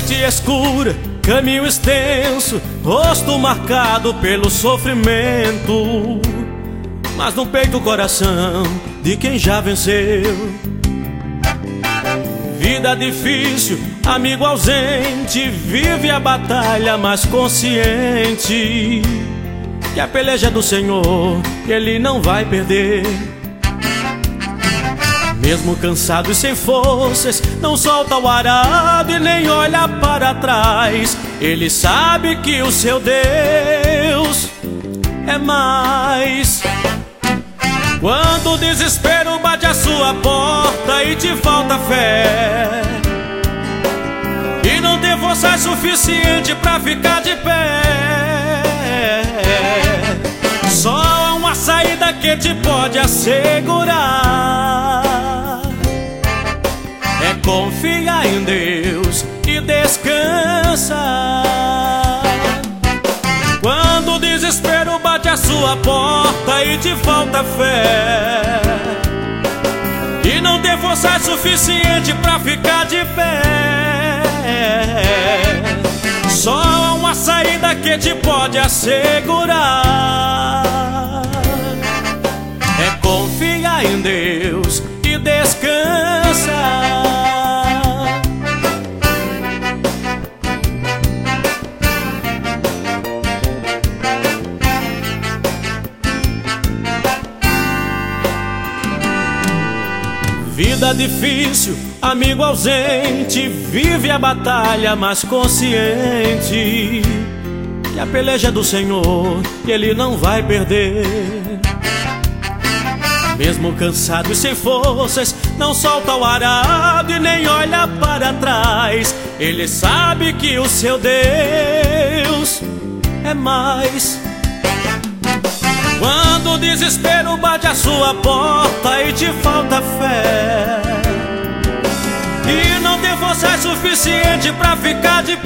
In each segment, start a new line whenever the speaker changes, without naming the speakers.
Noite escura, caminho extenso, rosto marcado pelo sofrimento, mas no peito o coração de quem já venceu. Vida difícil, amigo ausente, vive a batalha mais consciente que a peleja é do Senhor, Ele não vai perder. Mesmo cansado e sem forças, não solta o arado e nem olha para trás. Ele sabe que o seu Deus é mais. Quando o desespero bate a sua porta e te falta fé, e não tem força suficiente pra ficar de pé, só há uma saída que te pode assegurar: é confiar em Deus e descansar. Quando o desespero bate a sua porta e te falta fé, e não tem força suficiente pra ficar de pé, só há uma saída que te pode assegurar: é confiar em Deus e descansar. Vida difícil, amigo ausente, vive a batalha mais consciente que a peleja é do Senhor, que Ele não vai perder. Mesmo cansado e sem forças, não solta o arado e nem olha para trás. Ele sabe que o seu Deus é mais. Quando o desespero bate a sua porta e te falta fé, e não tem força suficiente pra ficar de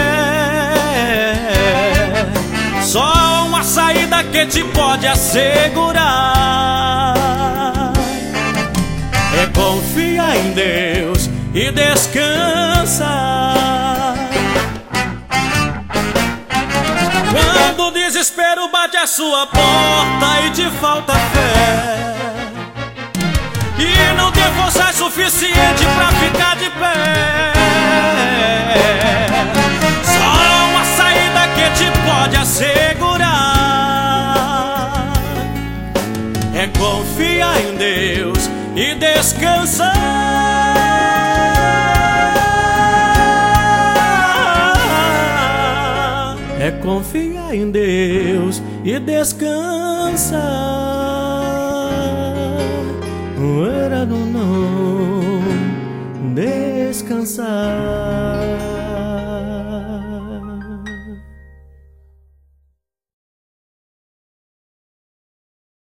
pé, só há uma saída que te pode assegurar: é confiar em Deus e descansar. Quando o desespero bate a sua porta e te falta fé, e não tem força suficiente pra ficar de pé, só há uma saída que te pode assegurar: é confiar em Deus e descansar. É confiar em Deus e descansar. Era no não descansar.